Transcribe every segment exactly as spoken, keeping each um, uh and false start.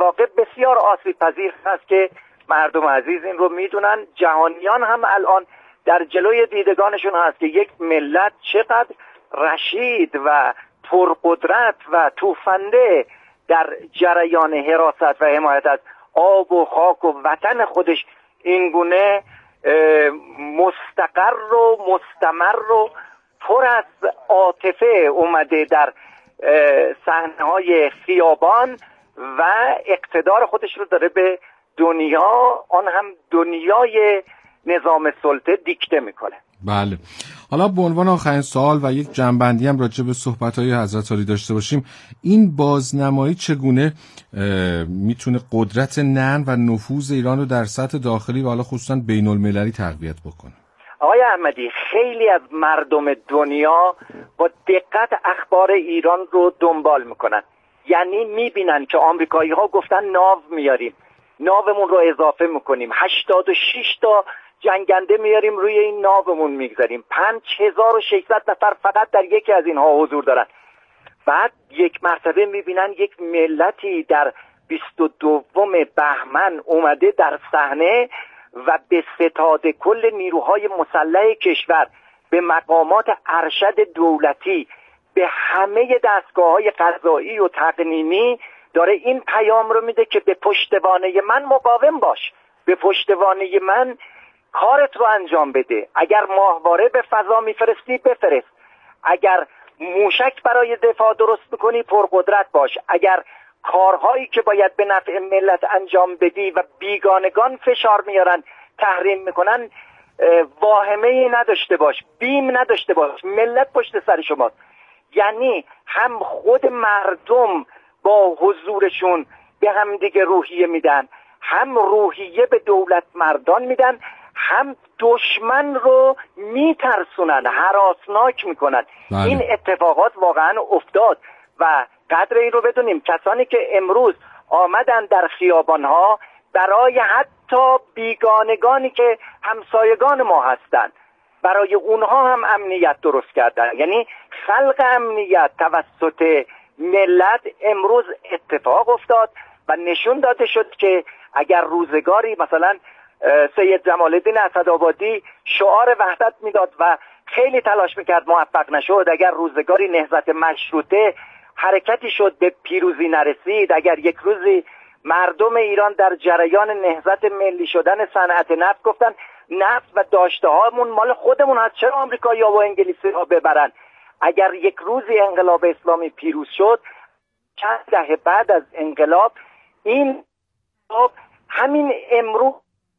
واقع بسیار آسیب پذیر هست که مردم عزیز این رو میدونن. جهانیان هم الان در جلوی دیدگانشون هست که یک ملت چقدر رشید و پرقدرت و توفنده در جریان حراست و حمایت از آب و خاک و وطن خودش اینگونه مستقر و مستمر و پر از عاطفه اومده در صحنه‌های خیابان و اقتدار خودش رو داره به دنیا، آن هم دنیای نظام سلطه دیکته میکنه. بله. حالا به عنوان آخرین سوال و یک جنبندی هم راجع به صحبت‌های حضرت عالی داشته باشیم، این بازنمایی چگونه میتونه قدرت نرم و نفوذ ایران رو در سطح داخلی و حالا خصوصا بین المللی تقویت بکنه؟ آقای احمدی، خیلی از مردم دنیا با دقت اخبار ایران رو دنبال میکنن. یعنی میبینن که آمریکایی ها گفتن ناو میاریم، ناومون رو اضافه میکنیم، هشتاد و شش تا جنگنده میاریم روی این ناومون میگذاریم، پنج هزار و ششصد نفر فقط در یکی از اینها حضور دارن. بعد یک مرتبه میبینن یک ملتی در بیست و دوم بهمن اومده در صحنه و به ستاد کل نیروهای مسلح کشور، به مقامات ارشد دولتی، به همه دستگاه‌های قضایی و تقنینی داره این پیام رو میده که به پشتوانه من مقاوم باش، به پشتوانه من کارت رو انجام بده. اگر ماهواره به فضا میفرستی بفرست، اگر موشک برای دفاع درست میکنی پرقدرت باش، اگر کارهایی که باید به نفع ملت انجام بدی و بیگانگان فشار میارن تحریم میکنن واهمه ای نداشته باش، بیم نداشته باش، ملت پشت سر شماست. یعنی هم خود مردم با حضورشون به هم دیگه روحیه میدن، هم روحیه به دولت مردان میدن، هم دشمن رو میترسونن، هراسناک میکنن. بله. این اتفاقات واقعا افتاد و قدر این رو بدونیم. کسانی که امروز آمدن در خیابانها برای حتی بیگانگانی که همسایگان ما هستند، برای اونها هم امنیت درست کردن. یعنی خلق امنیت توسط ملت امروز اتفاق افتاد و نشون داده شد که اگر روزگاری مثلا سید جمال الدین اسدآبادی شعار وحدت میداد و خیلی تلاش میکرد موفق نشد، اگر روزگاری نهضت مشروطه حرکتی شد به پیروزی نرسید، اگر یک روزی مردم ایران در جریان نهضت ملی شدن صنعت نفت گفتن نفت و داشته هامون مال خودمون هست، چرا آمریکایی ها و انگلیسی ها ببرن، اگر یک روزی انقلاب اسلامی پیروز شد، چند دهه بعد از انقلاب این همین امروز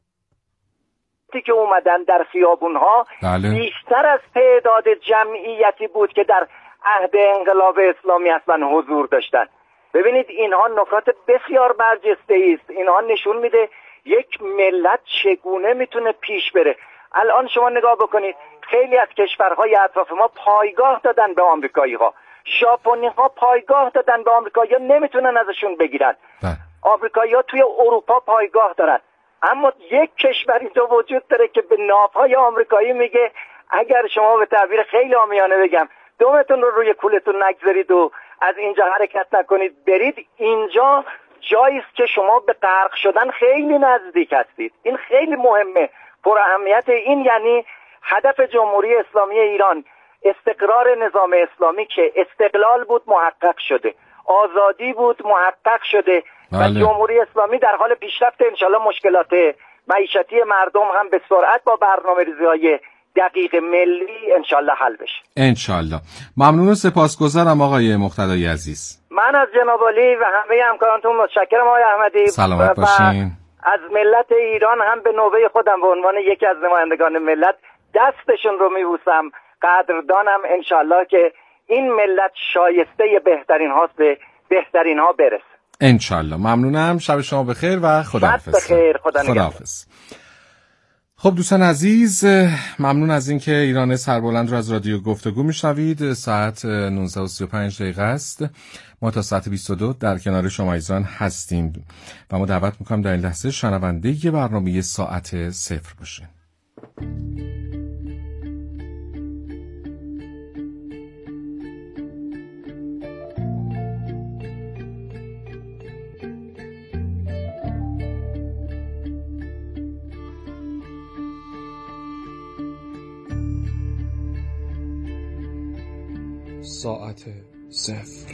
که اومدن در خیابونها بله. بیشتر از تعداد جمعیتی بود که در عهد انقلاب اسلامی اصلا حضور داشتن. ببینید اینها نکات بسیار برجسته است. اینها نشون میده یک ملت چگونه میتونه پیش بره. الان شما نگاه بکنید، خیلی از کشورهای اطراف ما پایگاه دادن به آمریکایی ها، ژاپنی ها پایگاه دادن به آمریکایی ها، نمیتونن ازشون بگیرن. آمریکایی ها توی اروپا پایگاه دارن، اما یک کشوری تو وجود داره که به ناوهای آمریکایی میگه اگر شما به تعبیر خیلی عامیانه بگم دومتون رو روی کولتون نگذارید و از اینجا حرکت نکنید برید، اینجا جایی است که شما به غرق شدن خیلی نزدیک هستید. این خیلی مهمه، پر اهمیت. این یعنی هدف جمهوری اسلامی ایران استقرار نظام اسلامی که استقلال بود محقق شده، آزادی بود محقق شده بله. و جمهوری اسلامی در حال پیشرفت. انشالله مشکلات معیشتی مردم هم به سرعت با برنامه ریزی‌های دقیق ملی انشالله حل بشه. انشالله. ممنون و سپاسگزارم آقای مقتدای عزیز. من از جناب عالی و همه همکارانتون متشکرم آقای احمدی. سلامت باشین. از ملت ایران هم به نوبه خودم به عنوان یکی از نمایندگان ملت دستشون رو میبوسم، قدردانم. انشالله که این ملت شایسته بهترین هاست، به بهترین ها برسه انشالله. ممنونم، شب شما بخیر و خداحافظ. بخیر، خدا نگهدار. خداحافظ. خب دوستان عزیز، ممنون از اینکه ایران سربلند رو از رادیو گفتگو میشنوید. ساعت نوزده و سی و پنج دقیقه است. ما تا ساعت بیست و دو در کنار شما عزیزان هستیم و ما دعوت میکنم در این لحظه شنونده ی برنامه ساعت صفر باشین. ساعت صفر.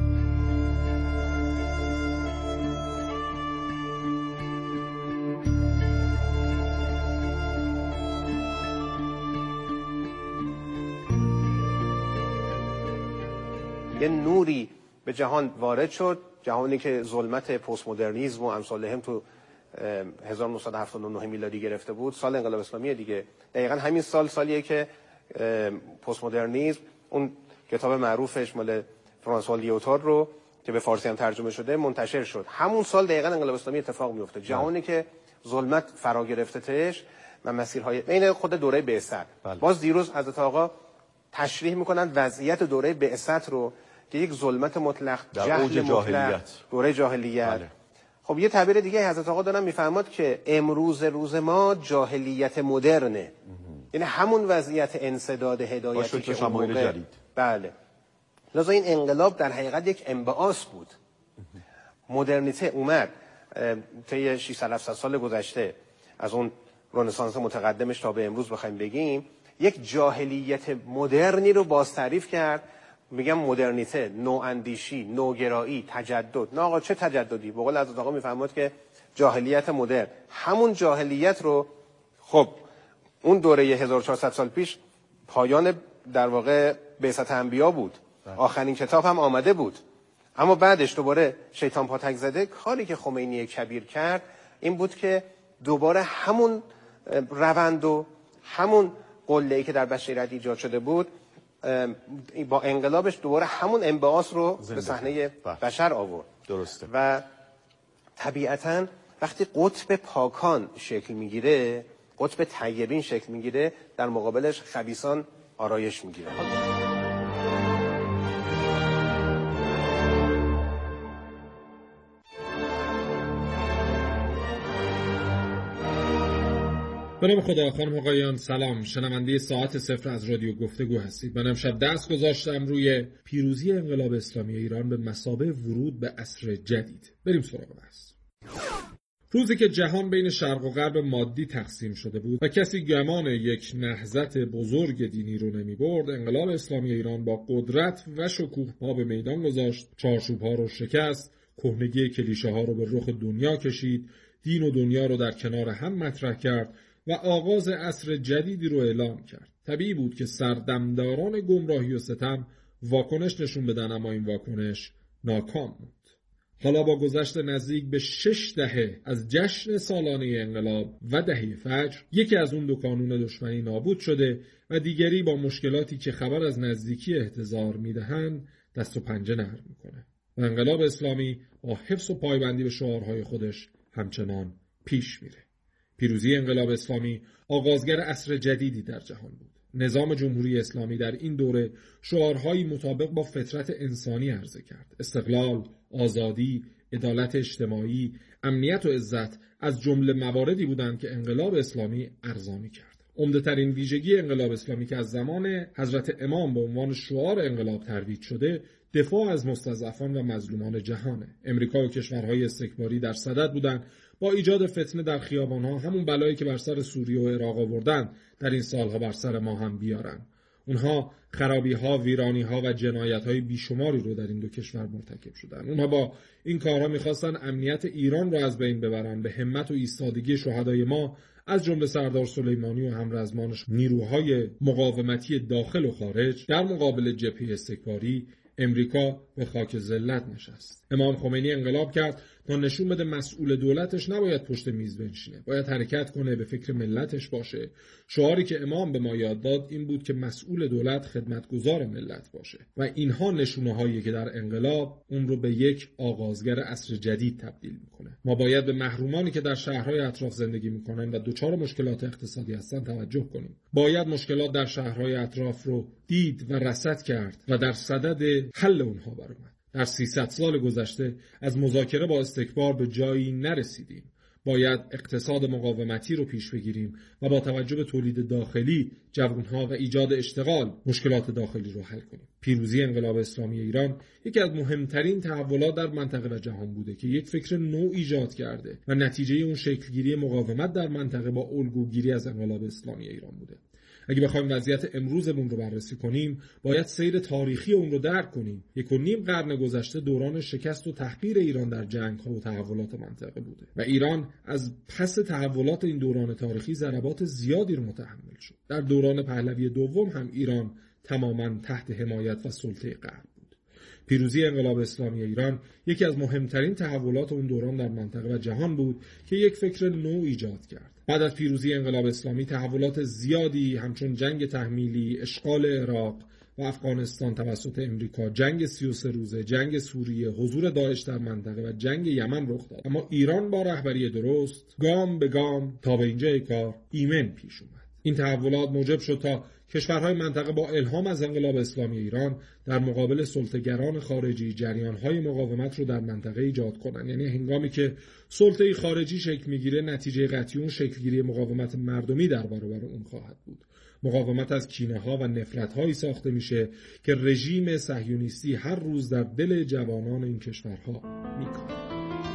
یه نوری به جهان وارد شد، جهانی که ظلمت پست مدرنیسم و امثال هم تو هزار و نهصد و هفتاد و نه میلادی گرفته بود. سال انقلاب اسلامی دیگه دقیقاً همین سال سالیه که پست مدرنیسم اون کتاب معروفش مال فرانسوا لیوتار رو که به فارسی هم ترجمه شده منتشر شد. همون سال دقیقاً انقلاب اسلامی اتفاق میفته، جهانی که ظلمت فرا گرفتتش و مسیرهای بین خود دوره بعثت. باز دیروز حضرت آقا تشریح میکنن وضعیت دوره بعثت رو که یک ظلمت مطلق، جهل مطلق، دوره جاهلیت. بله. خب یه تعبیر دیگه حضرت آقا دارن میفرماد که امروز روز ما جاهلیت مدرنه، یعنی همون وضعیت انسداد هدایتی که اون موقع جدید. بله. لذا این انقلاب در حقیقت یک انبعاث بود. مدرنیته اومد طی ششصد هفتصد سال گذشته از اون رنسانس متقدمش تا به امروز بخوایم بگیم، یک جاهلیت مدرنی رو باز تعریف کرد. میگم مدرنیته، نواندیشی، نوگرایی، تجدد. نه آقا چه تجددی؟ به قول حضرت آقا میفرماد که جاهلیت مدرن، همون جاهلیت رو خب اون دوره هزار و چهارصد سال پیش پایان در واقع بعثت انبیا بود، آخرین کتاب هم آمده بود، اما بعدش دوباره شیطان پاتک زده. کاری که خمینی کبیر کرد این بود که دوباره همون روند و همون قله‌ای که در بشریت ایجاد شده بود با انقلابش دوباره همون انبعاث رو به صحنه بشر آورد. درسته. و طبیعتاً وقتی قطب پاکان شکل میگیره، قطب طیبین شکل میگیره، در مقابلش خبیثان آرایش میگیره. به نام خدا. خانم آقایان سلام، شنونده ساعت صفر از رادیو گفتگو هستید. من امشب دست گذاشتم روی پیروزی انقلاب اسلامی ایران به مثابه ورود به عصر جدید. بریم سراغ بحث. روزی که جهان بین شرق و غرب مادی تقسیم شده بود و کسی گمان یک نهضت بزرگ دینی رو نمی برد، انقلاب اسلامی ایران با قدرت و شکوه پا به میدان گذاشت، چارچوب ها رو شکست، کهنگی کلیشه ها رو به رخ دنیا کشید، دین و دنیا رو در کنار هم مطرح کرد و آغاز عصر جدیدی رو اعلام کرد. طبیعی بود که سردمداران گمراهی و ستم واکنش نشون بدن، اما این واکنش ناکام بود. حالا با گذشت نزدیک به شش دهه از جشن سالانه انقلاب و دهه فجر، یکی از اون دو کانون دشمنی نابود شده و دیگری با مشکلاتی که خبر از نزدیکی احتضار میدهند دست و پنجه نرم میکنه و انقلاب اسلامی با حفظ و پایبندی به شعارهای خودش همچنان پیش میره. پیروزی انقلاب اسلامی آغازگر عصر جدیدی در جهان بود. نظام جمهوری اسلامی در این دوره شعارهایی مطابق با فطرت انسانی عرضه کرد. استقلال، آزادی، عدالت اجتماعی، امنیت و عزت از جمله مواردی بودند که انقلاب اسلامی ارزانی کرد. عمده‌ترین ویژگی انقلاب اسلامی که از زمان حضرت امام به عنوان شعار انقلاب ترویج شده، دفاع از مستضعفان و مظلومان جهانه. امریکا و کشورهای استکباری در صدد بودند با ایجاد فتنه در خیابان‌ها همون بلایی که بر سر سوریه و عراق آوردن در این سالها بر سر ما هم بیارن. اونها خرابی‌ها، ویرانی‌ها و جنایت‌های بیشماری رو در این دو کشور مرتکب شدن. اونها با این کارها می‌خواستن امنیت ایران رو از بین ببرن. به همت و ایستادگی شهدای ما از جمله سردار سلیمانی و همرزمانش، نیروهای مقاومتی داخل و خارج در مقابل جبهه استکباری، امریکا به خاک ذلت نشست. امام خمینی انقلاب کرد تا نشون بده مسئول دولتش نباید پشت میز بنشینه، باید حرکت کنه، به فکر ملتش باشه. شعاری که امام به ما یاد داد این بود که مسئول دولت خدمتگزار ملت باشه و اینها نشونه هایی که در انقلاب اون رو به یک آغازگر عصر جدید تبدیل میکنه. ما باید به محرومانی که در شهرهای اطراف زندگی میکنن و دچار مشکلات اقتصادی هستن توجه کنیم. باید مشکلات در شهرهای اطراف رو دید و رصد کرد و در صدد حل اونها برآمد. در سیصد سال گذشته از مذاکره با استکبار به جایی نرسیدیم. باید اقتصاد مقاومتی رو پیش بگیریم و با توجه به تولید داخلی، جوانها و ایجاد اشتغال مشکلات داخلی رو حل کنیم. پیروزی انقلاب اسلامی ایران یکی از مهمترین تحولات در منطقه و جهان بوده که یک فکر نو ایجاد کرده و نتیجه اون شکلگیری مقاومت در منطقه با الگوگیری از انقلاب اسلامی ایران بوده. اگه بخوایم وضعیت امروزمون رو بررسی کنیم، باید سیر تاریخی اون رو درک کنیم. یک و نیم قرن گذشته دوران شکست و تحقیر ایران در جنگ‌ها و تحولات منطقه بوده و ایران از پس تحولات این دوران تاریخی ضربات زیادی رو متحمل شد. در دوران پهلوی دوم هم ایران تماماً تحت حمایت و سلطه غرب بود. پیروزی انقلاب اسلامی ایران یکی از مهمترین تحولات اون دوران در منطقه و جهان بود که یک فکر نو ایجاد کرد. بعد از پیروزی انقلاب اسلامی تحولات زیادی همچون جنگ تحمیلی، اشغال عراق و افغانستان توسط امریکا، جنگ سی و سه روزه، جنگ سوریه، حضور داعش در منطقه و جنگ یمن رخ داد. اما ایران با رهبری درست گام به گام تا به اینجای کار ایمن پیش اومد. این تحولات موجب شد تا کشورهای منطقه با الهام از انقلاب اسلامی ایران در مقابل سلطه‌گران خارجی جریان‌های مقاومت رو در منطقه ایجاد کنند. یعنی هنگامی که سلطه خارجی شکل میگیره، نتیجه قطعی اون شکلگیری مقاومت مردمی در برابر اون خواهد بود. مقاومت از کینه‌ها و نفرت‌هایی ساخته میشه که رژیم صهیونیستی هر روز در دل جوانان این کشورها میکاره.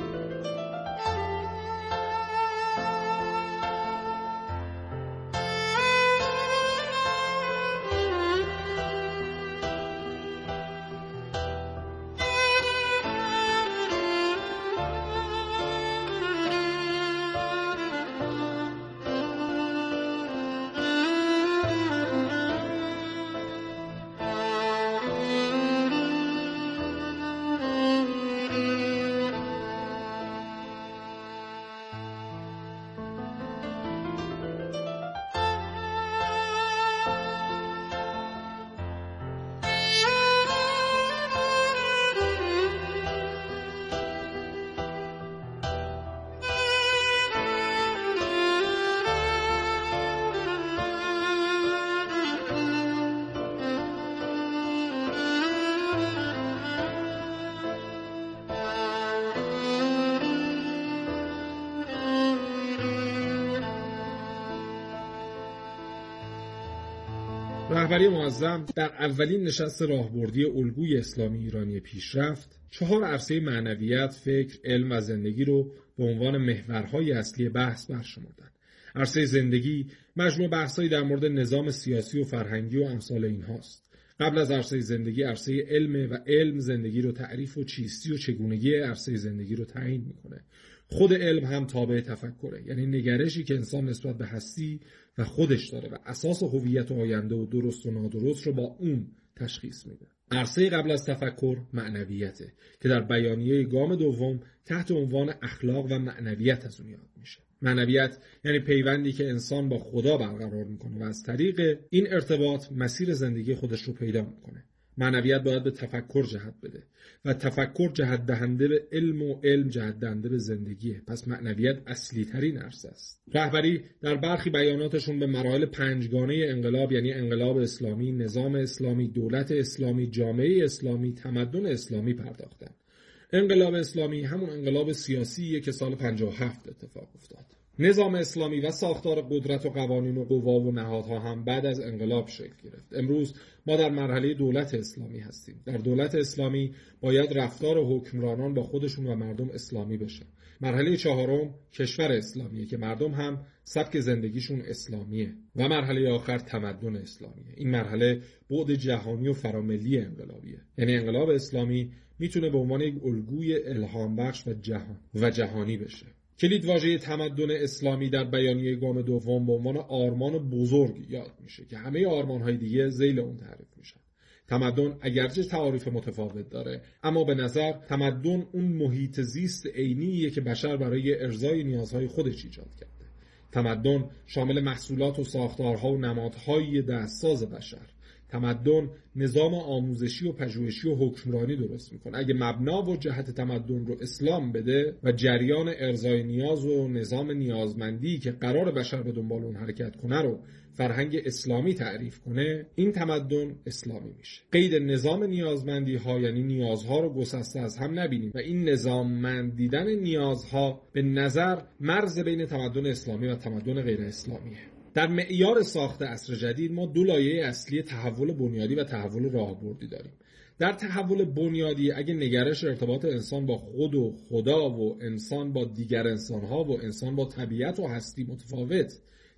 رهبری معظم در اولین نشست راهبردی الگوی اسلامی ایرانی پیشرفت چهار عرصه معنویت، فکر، علم و زندگی رو به عنوان محورهای اصلی بحث برشمردند. عرصه زندگی مجموع بحثایی در مورد نظام سیاسی و فرهنگی و امثال اینهاست. قبل از عرصه زندگی عرصه علم و علم زندگی رو تعریف و چیستی و چگونگی عرصه زندگی رو تعیین میکنه. خود علم هم تابع تفکره، یعنی نگرشی که انسان نسبت به هستی و خودش داره و اساس هویت آینده و درست و نادرست رو با اون تشخیص میده. عرصه قبل از تفکر معنویته که در بیانیه گام دوم تحت عنوان اخلاق و معنویت از اون یاد میشه. معنویت یعنی پیوندی که انسان با خدا برقرار میکنه و از طریق این ارتباط مسیر زندگی خودش رو پیدا میکنه. معنویت باید به تفکر جهت بده و تفکر جهت دهنده به علم و علم جهت دهنده به زندگیه. پس معنویت اصلی ترین عرصه است. رهبری در برخی بیاناتشون به مراحل پنجگانه انقلاب، یعنی انقلاب اسلامی، نظام اسلامی، دولت اسلامی، جامعه اسلامی، تمدن اسلامی پرداختن. انقلاب اسلامی همون انقلاب سیاسیه که سال پنجاه و هفت اتفاق افتاد. نظام اسلامی و ساختار قدرت و قوانین و قوا و نهادها هم بعد از انقلاب شکل گرفت. امروز ما در مرحله دولت اسلامی هستیم. در دولت اسلامی باید رفتار حکمرانان با خودشون و مردم اسلامی بشه. مرحله چهارم کشور اسلامیه که مردم هم سبک زندگیشون اسلامیه و مرحله آخر تمدن اسلامیه. این مرحله بعد جهانی و فراملی انقلابیه. یعنی انقلاب اسلامی میتونه به عنوان یک الگوی الهام بخش و جهان و جهانی بشه. کلید واژه تمدن اسلامی در بیانیه گام دوم به عنوان آرمان بزرگ یاد میشه که همه آرمان‌های دیگه ذیل اون تعریف میشن. تمدن اگرچه تعاریف متفاوت داره، اما به نظر تمدن اون محیط زیست عینیه که بشر برای ارضای نیازهای خودش ایجاد کرده. تمدن شامل محصولات و ساختارها و نمادهای دستساز بشر. تمدن نظام آموزشی و پژوهشی و حکمرانی درست میکنه. اگه مبنا و جهت تمدن رو اسلام بده و جریان ارضای نیاز و نظام نیازمندی که قرار بشر به دنبال اون حرکت کنه رو فرهنگ اسلامی تعریف کنه، این تمدن اسلامی میشه. قید نظام نیازمندی ها یعنی نیازها رو گسسته از هم نبینیم و این نظاممند دیدن نیازها به نظر مرز بین تمدن اسلامی و تمدن غیر اسلامیه. در معیار ساخت عصر جدید ما دو لایه اصلی تحول بنیادی و تحول راهبردی داریم. در تحول بنیادی اگه نگرش ارتباط انسان با خود و خدا و انسان با دیگر انسانها و انسان با طبیعت و هستی متفاوت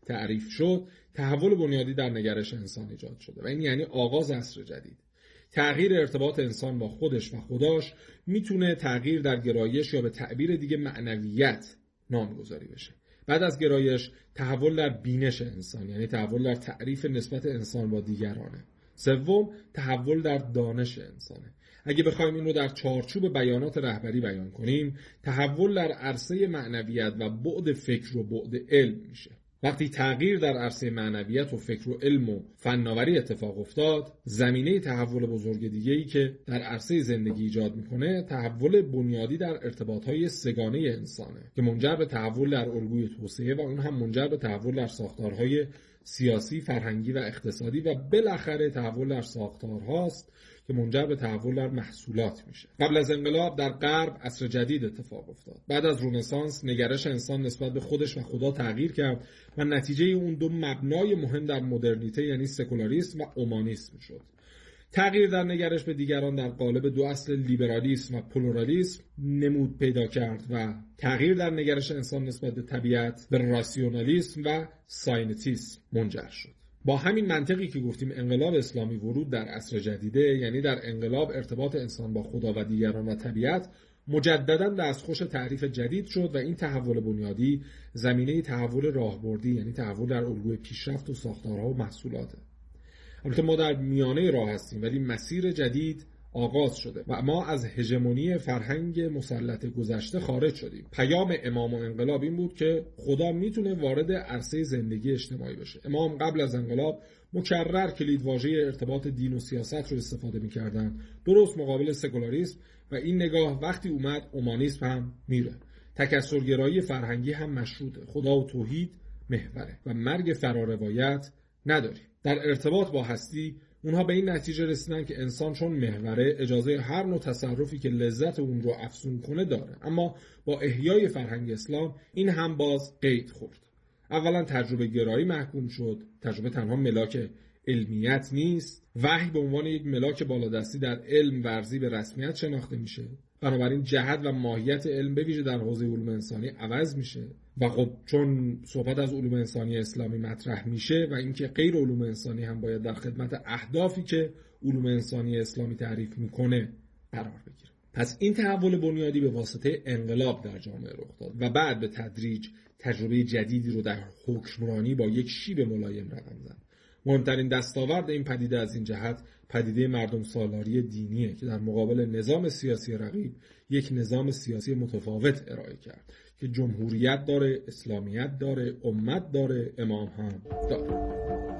تعریف شد، تحول بنیادی در نگرش انسان ایجاد شده و این یعنی آغاز عصر جدید. تغییر ارتباط انسان با خودش و خداش میتونه تغییر در گرایش یا به تعبیر دیگه معنویت نامگذاری بشه. بعد از گرایش، تحول در بینش انسان، یعنی تحول در تعریف نسبت انسان با دیگرانه. سوم، تحول در دانش انسانه. اگه بخوایم این رو در چارچوب بیانات رهبری بیان کنیم، تحول در عرصه معنویت و بعد فکر و بعد علم میشه. وقتی تغییر در عرصه معنویت و فکر و علم و فناوری اتفاق افتاد، زمینه تحول بزرگ دیگه‌ای که در عرصه زندگی ایجاد میکنه، تحول بنیادی در ارتباطهای سگانه انسانه که منجر به تحول در الگوی توسعه و اون هم منجر به تحول در ساختارهای سیاسی، فرهنگی و اقتصادی و بالاخره تحول در ساختارهاست که منجر به تحول در محصولات میشه. قبل از انقلاب در غرب عصر جدید اتفاق افتاد. بعد از رنسانس نگرش انسان نسبت به خودش و خدا تغییر کرد و نتیجه اون دو مبنای مهم در مدرنیته یعنی سکولاریسم و اومانیسم شد. تغییر در نگرش به دیگران در قالب دو اصل لیبرالیسم و پلورالیسم نمود پیدا کرد و تغییر در نگرش انسان نسبت به طبیعت به راسیونالیسم و ساینتیسم منجر شد. با همین منطقی که گفتیم انقلاب اسلامی ورود در عصر جدیده، یعنی در انقلاب ارتباط انسان با خدا و دیگران و طبیعت مجدداً دستخوش تعریف جدید شد و این تحول بنیادی زمینه تحول راهبردی، یعنی تحول در الگوی پیشرفت و ساختارها و محصولاته. البته ما در میانه راه هستیم ولی مسیر جدید آغاز شده و ما از هژمونی فرهنگ مسلط گذشته خارج شدیم. پیام امام و انقلاب این بود که خدا میتونه وارد عرصه زندگی اجتماعی بشه. امام قبل از انقلاب مکرر کلیدواژه ارتباط دین و سیاست رو استفاده میکردن، درست مقابل سکولاریسم، و این نگاه وقتی اومد اومانیسم هم میره. تکثرگرایی فرهنگی هم مشروطه. خدا و توحید محوره و مرگ فراروایت نداریم. در ارتباط با هستی اونها به این نتیجه رسیدن که انسان چون محوره اجازه هر نوع تصرفی که لذت اون رو افزون کنه داره، اما با احیای فرهنگ اسلام این هم باز قید خورد. اولا تجربه گرایی محکوم شد. تجربه تنها ملاک علمیت نیست. وحی به عنوان یک ملاک بالادستی در علم ورزی به رسمیت شناخته میشه. بنابراین جهت و ماهیت علم به ویژه در حوزه علوم انسانی عوض میشه و خب چون صحبت از علوم انسانی اسلامی مطرح میشه و اینکه غیر علوم انسانی هم باید در خدمت اهدافی که علوم انسانی اسلامی تعریف میکنه قرار بگیره. پس این تحول بنیادی به واسطه انقلاب در جامعه رخ داد و بعد به تدریج تجربه جدیدی رو در حکمرانی با یک شیب ملایم رقم زد. مهمترین دستاورد این پدیده از این جهت پدیده مردم سالاری دینیه که در مقابل نظام سیاسی رقیب یک نظام سیاسی متفاوت ارائه کرد که جمهوریت داره، اسلامیت داره، امت داره، امام هم داره.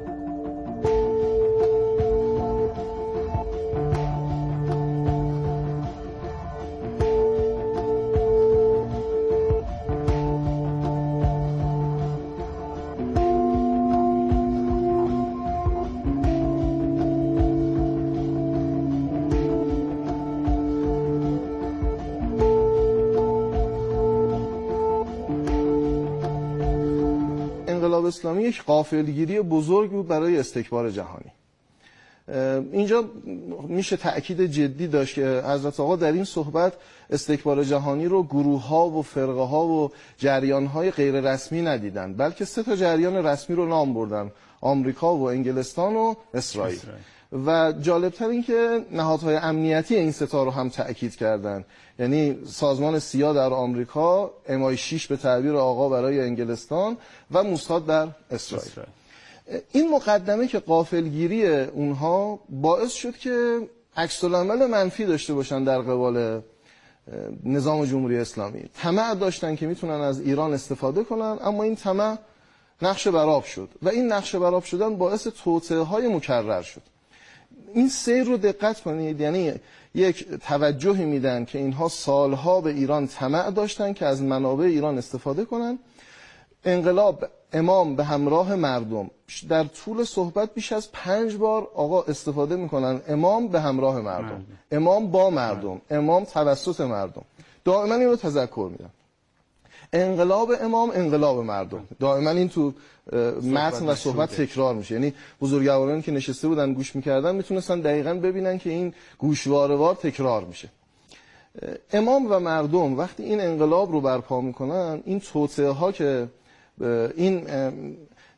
انقلاب اسلامی یک غافلگیری بزرگ بود برای استکبار جهانی. اینجا میشه تأکید جدی داشت که حضرت آقا در این صحبت استکبار جهانی رو گروه ها و فرقه ها و جریان های غیر رسمی ندیدن، بلکه سه تا جریان رسمی رو نام بردن: آمریکا و انگلستان و اسرائیل. و جالبتر این که نهادهای امنیتی این سه تا رو هم تأکید کردن، یعنی سازمان سیا در آمریکا، ام آی شش به تعبیر آقا برای انگلستان و موساد در اسرائیل. این مقدمه که غافلگیری اونها باعث شد که عکس العمل منفی داشته باشن در قبال نظام جمهوری اسلامی. طمع داشتن که میتونن از ایران استفاده کنن، اما این طمع نقش برآب شد و این نقش برآب شدن باعث توطئه های مکرر شد. این سیر رو دقت کنید، یعنی یک توجهی میدن که اینها سالها به ایران طمع داشتن که از منابع ایران استفاده کنن. انقلاب امام به همراه مردم در طول صحبت بیش از پنج بار آقا استفاده میکنن امام به همراه مردم، مردم. امام با مردم، مردم. امام توسط مردم، دائما این رو تذکر میدن. انقلاب امام، انقلاب مردم، دائما این تو متن و صحبت تکرار میشه. یعنی بزرگوارانی که نشسته بودن گوش میکردن میتونستن دقیقاً ببینن که این گوشواروار تکرار میشه. امام و مردم وقتی این انقلاب رو برپا میکنن، این توطئه ها که این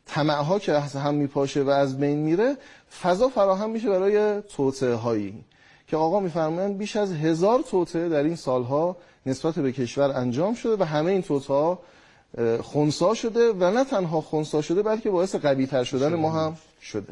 طمع‌ها که از هم میپاشه و از بین میره، فضا فراهم میشه برای توطئه هایی که آقا میفرمایند بیش از هزار توطئه در این سالها نسبت به کشور انجام شده و همه این توطئه‌ها خنثی شده و نه تنها خنثی شده بلکه باعث قوی‌تر شدن ما هم شده.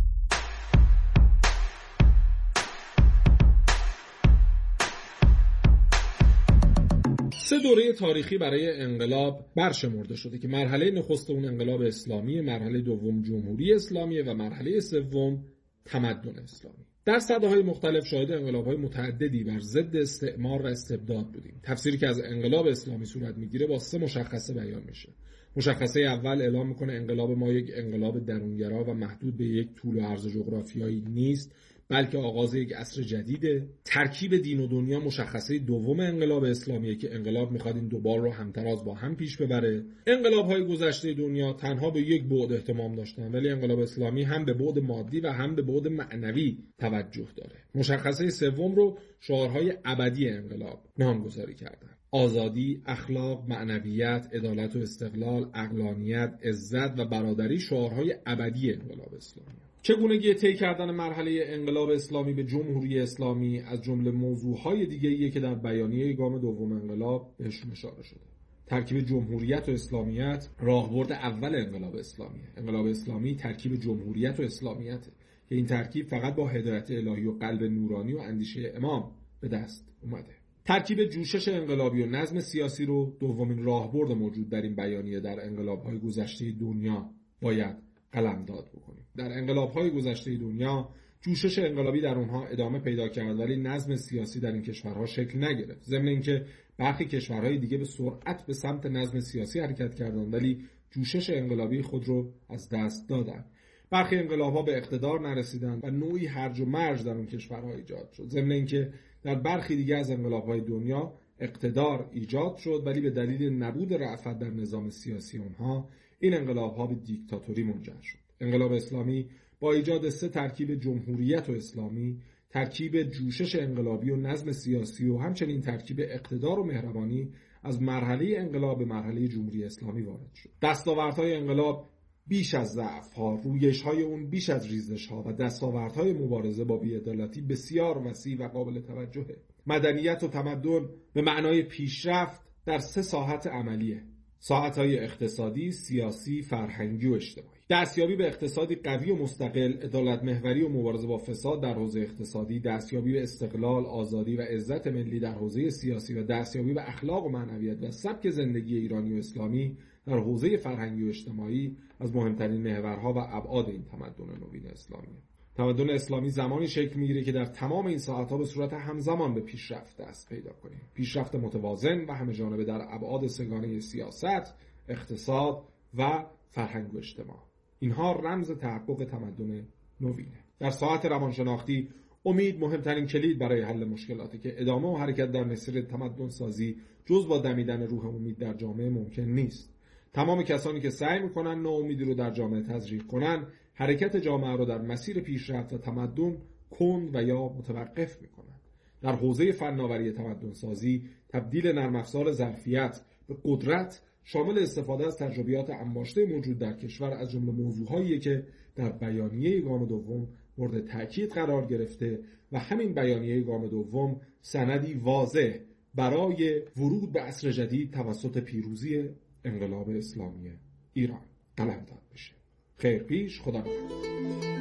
سه دوره تاریخی برای انقلاب برشمرده شده که مرحله نخست اون انقلاب اسلامی، مرحله دوم جمهوری اسلامی و مرحله سوم تمدن اسلامی. در سده‌های مختلف شاهد انقلاب‌های متعددی بر ضد استعمار و استبداد بودیم. تفسیری که از انقلاب اسلامی صورت میگیره با سه مشخصه بیان میشه. مشخصه اول اعلام میکنه انقلاب ما یک انقلاب درونگرا و محدود به یک طول و عرض جغرافیایی نیست، بلکه آغاز یک عصر جدیده. ترکیب دین و دنیا مشخصه دوم انقلاب اسلامیه که انقلاب میخواد این دو بار رو همتراز با هم پیش ببره. انقلاب‌های گذشته دنیا تنها به یک بعد اهتمام داشتن، ولی انقلاب اسلامی هم به بعد مادی و هم به بعد معنوی توجه داره. مشخصه سوم رو شعارهای ابدی انقلاب نامگذاری کردن: آزادی، اخلاق، معنویت، عدالت و استقلال، عقلانیت، عزت و برادری شعارهای ابدی انقلاب اسلامی. چگونگی طی کردن مرحله انقلاب اسلامی به جمهوری اسلامی از جمله موضوعهای دیگه‌ایه که در بیانیه گام دوم انقلاب بهشون اشاره شده. ترکیب جمهوریت و اسلامیت راهبرد اول انقلاب اسلامیه. انقلاب اسلامی ترکیب جمهوریت و اسلامیته که این ترکیب فقط با هدایت الهی و قلب نورانی و اندیشه امام به دست اومده. ترکیب جوشش انقلابی و نظم سیاسی رو دومین راهبرد موجود در این بیانیه در انقلاب‌های گذشته دنیا باید قلمداد بکنیم. در انقلاب‌های گذشته دنیا جوشش انقلابی در اونها ادامه پیدا کرد، ولی نظم سیاسی در این کشورها شکل نگرفت. ضمن اینکه برخی کشورهای دیگه به سرعت به سمت نظم سیاسی حرکت کردند، ولی جوشش انقلابی خود رو از دست دادند. برخی انقلاب‌ها به اقتدار نرسیدند و نوعی هرج و مرج در اون کشورها ایجاد شد. ضمن اینکه در برخی دیگه از انقلاب‌های دنیا اقتدار ایجاد شد، ولی به دلیل نبود رأفت در نظام سیاسی اونها این انقلاب‌ها به دیکتاتوری منجر شد. انقلاب اسلامی با ایجاد سه ترکیب جمهوریت و اسلامی، ترکیب جوشش انقلابی و نظم سیاسی و همچنین ترکیب اقتدار و مهربانی از مرحله انقلاب به مرحله جمهوری اسلامی وارد شد. دستاوردهای انقلاب بیش از ضعف‌ها، رویش‌های اون بیش از ریزش‌ها و دستاوردهای مبارزه با بی‌عدالتی بسیار وسیع و قابل توجهه. مدنیت و تمدن به معنای پیشرفت در سه ساحت عملیه: ساحت‌های اقتصادی، سیاسی، فرهنگی و اجتماعی. دستیابی به اقتصادی قوی و مستقل، عدالت محوری و مبارزه با فساد در حوزه اقتصادی، دستیابی به استقلال، آزادی و عزت ملی در حوزه سیاسی و دستیابی به اخلاق و معنویت و سبک زندگی ایرانی و اسلامی در حوزه فرهنگی و اجتماعی از مهمترین محورها و ابعاد این تمدن نوین اسلامی. تمدن اسلامی زمانی شکل میگیره که در تمام این ساعت‌ها به صورت همزمان به پیشرفت دست پیدا کنیم. پیشرفت متوازن و همه‌جانبه در ابعاد سگانه سیاست، اقتصاد و فرهنگ و اجتماع. اینها رمز تحقق تمدن نوینه. در ساعت روانشناختی امید مهمترین کلید برای حل مشکلاتی که ادامه و حرکت در مسیر تمدن سازی جز با دمیدن روح امید در جامعه ممکن نیست. تمام کسانی که سعی میکنن ناامیدی رو در جامعه تزریق کنن، حرکت جامعه رو در مسیر پیشرفت و تمدن کند و یا متوقف میکنن. در حوزه فناوری تمدن سازی، تبدیل نرم افزار ظرفیت به قدرت شامل استفاده از تجربیات انباشته موجود در کشور از جمله موضوعهایی که در بیانیه گام دوم مورد تأکید قرار گرفته و همین بیانیه گام دوم سندی واضح برای ورود به عصر جدید توسط پیروزی انقلاب اسلامی ایران قلمداد بشه. خیر پیش، خدا نگهدار.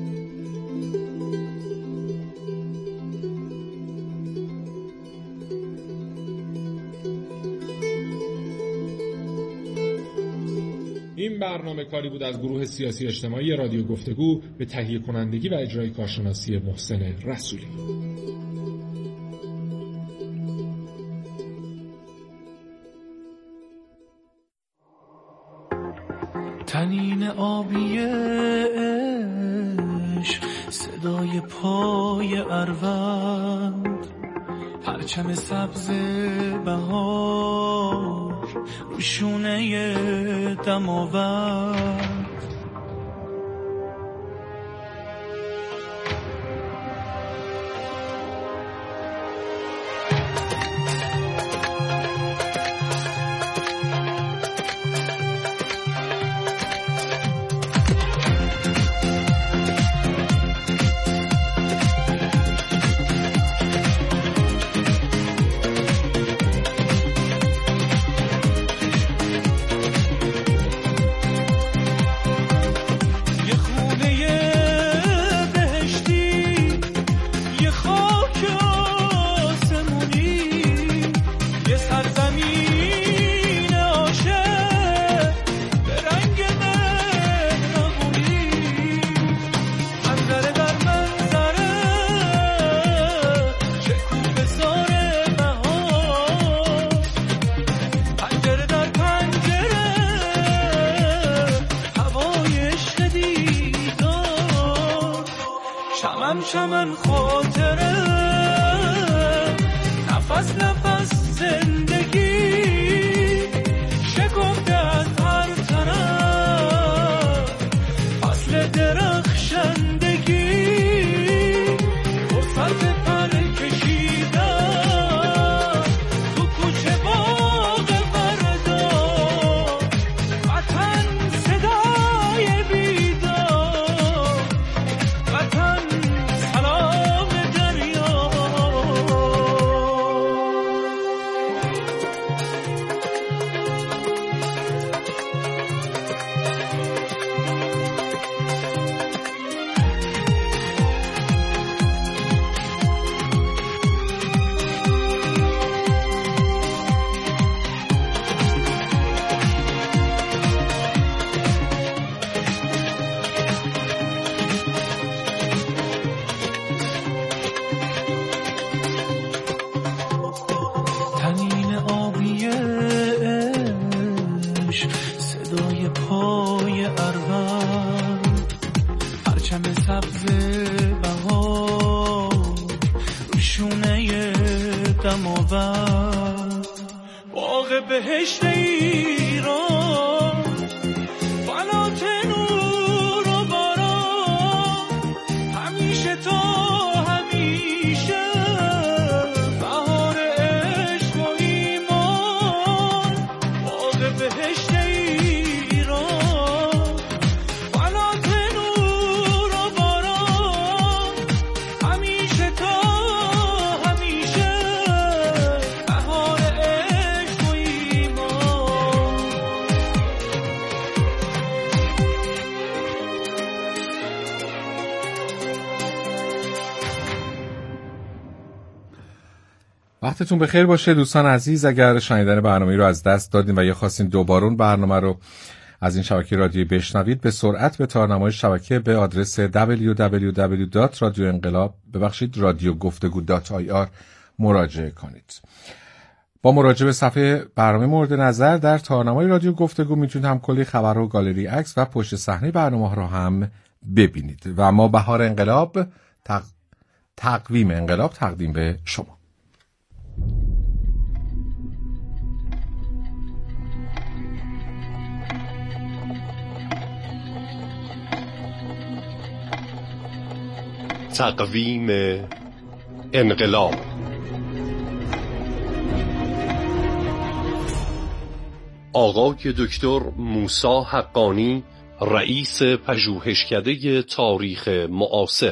این برنامه کاری بود از گروه سیاسی اجتماعی رادیو گفتگو به تهیه کنندگی و اجرای کارشناسی محسن رسولی. تنین آبی عشق، صدای پای اروند، پرچم سبز بهار رو شونه دماوند. چشم صدای پای اروند، پرچم سبز بهار روشونه دماوند، باغ بهشت ایران فلات نور و باران، همیشه تا همیشه بهار عشق و ایمان، باغ بهشت ایران فلات نور و باران، همیشه تا همیشه بهار عشق و ایمان. وقتتون بخیر باشه دوستان عزیز. اگر شنیدن برنامه رو از دست دادین و یا خواستین دوباره اون برنامه رو از این شبکه رادیویی بشنوید، به سرعت به تارنمای شبکه به آدرس دبلیو دبلیو دبلیو دات رادیو انقلاب ببخشید رادیو گفتگو دات آی آر مراجعه کنید. با مراجعه به صفحه برنامه مورد نظر در تارنمای رادیو گفتگو میتونید هم کلی خبر و گالری عکس و پشت صحنه برنامه رو هم ببینید و ما بهار انقلاب تق... تقویم انقلاب تقدیم به شما. تقویم انقلاب. آقای دکتر موسی حقانی، رئیس پژوهشکده تاریخ معاصر.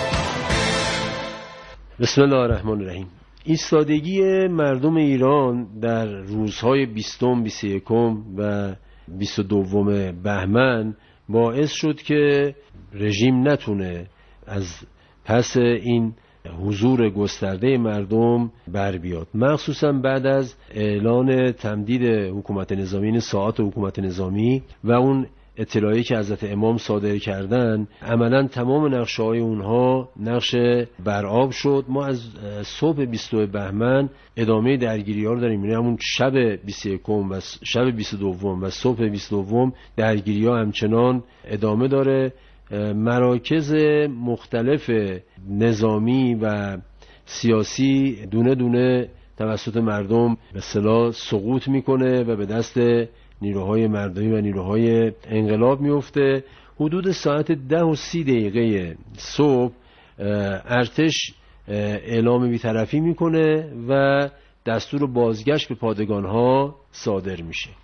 بسم الله الرحمن الرحیم. ایستادگی مردم ایران در روزهای بیستم، بیست و یکم و بیست و دوم بهمن باعث شد که رژیم نتونه از پس این حضور گسترده مردم بر بیاد، مخصوصا بعد از اعلان تمدید حکومت نظامی، ساعات حکومت نظامی و اون اطلاعی که حضرت امام صادر کردن. عملا تمام نقشه های اونها نقش برآب شد. ما از صبح بیست و دو بهمن ادامه درگیری ها رو داریم، یعنی همون شب بیست و یکم و شب بیست و دو و صبح بیست و دو درگیری ها همچنان ادامه داره. مراکز مختلف نظامی و سیاسی دونه دونه توسط مردم به اصطلاح سقوط میکنه و به دست نیروهای مردمی و نیروهای انقلاب میفته. حدود ساعت ده و سی دقیقه صبح ارتش اعلام بی‌طرفی میکنه و دستور بازگشت به پادگانها صادر میشه.